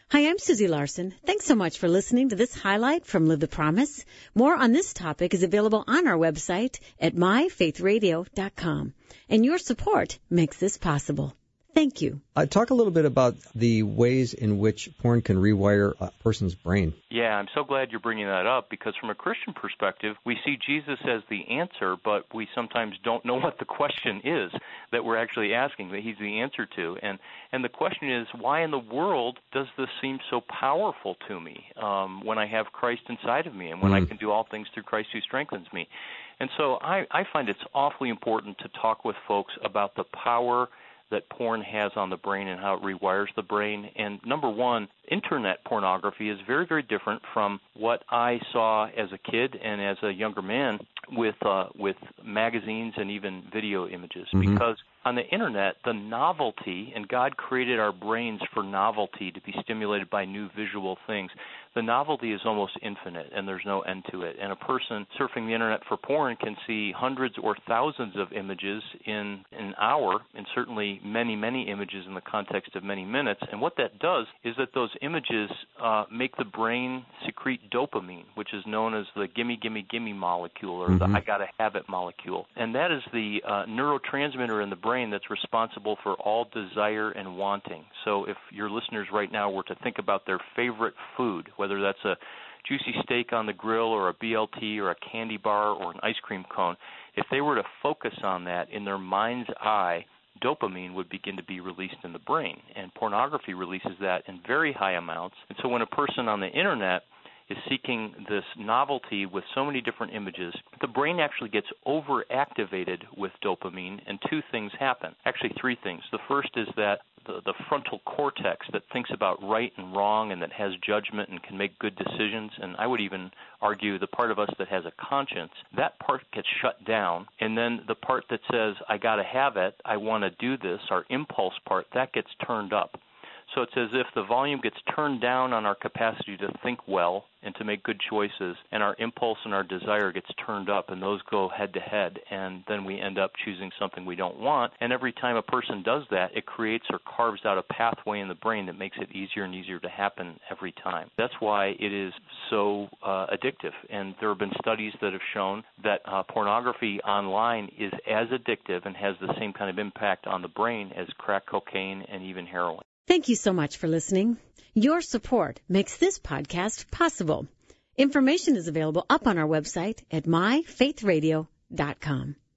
Hi, I'm Susie Larson. Thanks so much for listening to this highlight from Live the Promise. More on this topic is available on our website at myfaithradio.com. And your support makes this possible. Thank you. Talk a little bit about the ways in which porn can rewire a person's brain. Yeah, I'm so glad you're bringing that up, because from a Christian perspective, we see Jesus as the answer, but we sometimes don't know what the question is that we're actually asking, that he's the answer to. And the question is, why in the world does this seem so powerful to me when I have Christ inside of me and when I can do all things through Christ who strengthens me? And so I find it's awfully important to talk with folks about the power that porn has on the brain and how it rewires the brain. And number one, internet pornography is very, very different from what I saw as a kid and as a younger man with magazines and even video images. Because on the internet, the novelty, and God created our brains for novelty, to be stimulated by new visual things. The novelty is almost infinite, and there's no end to it. And a person surfing the internet for porn can see hundreds or thousands of images in an hour, and certainly many, many images in the context of many minutes. And what that does is that those images make the brain secrete dopamine, which is known as the gimme, gimme, gimme molecule, or the I gotta have it molecule. And that is the neurotransmitter in the brain that's responsible for all desire and wanting. So if your listeners right now were to think about their favorite food, whether that's a juicy steak on the grill or a BLT or a candy bar or an ice cream cone, if they were to focus on that in their mind's eye, dopamine would begin to be released in the brain. And pornography releases that in very high amounts. And so when a person on the internet is seeking this novelty with so many different images, the brain actually gets overactivated with dopamine, and two things happen. Actually, three things. The first is that the frontal cortex that thinks about right and wrong and that has judgment and can make good decisions, and I would even argue the part of us that has a conscience, that part gets shut down, and then the part that says, I got to have it, I want to do this, our impulse part, that gets turned up. So it's as if the volume gets turned down on our capacity to think well and to make good choices, and our impulse and our desire gets turned up, and those go head-to-head, and then we end up choosing something we don't want. And every time a person does that, it creates or carves out a pathway in the brain that makes it easier and easier to happen every time. That's why it is so addictive, and there have been studies that have shown that pornography online is as addictive and has the same kind of impact on the brain as crack cocaine and even heroin. Thank you so much for listening. Your support makes this podcast possible. Information is available up on our website at myfaithradio.com.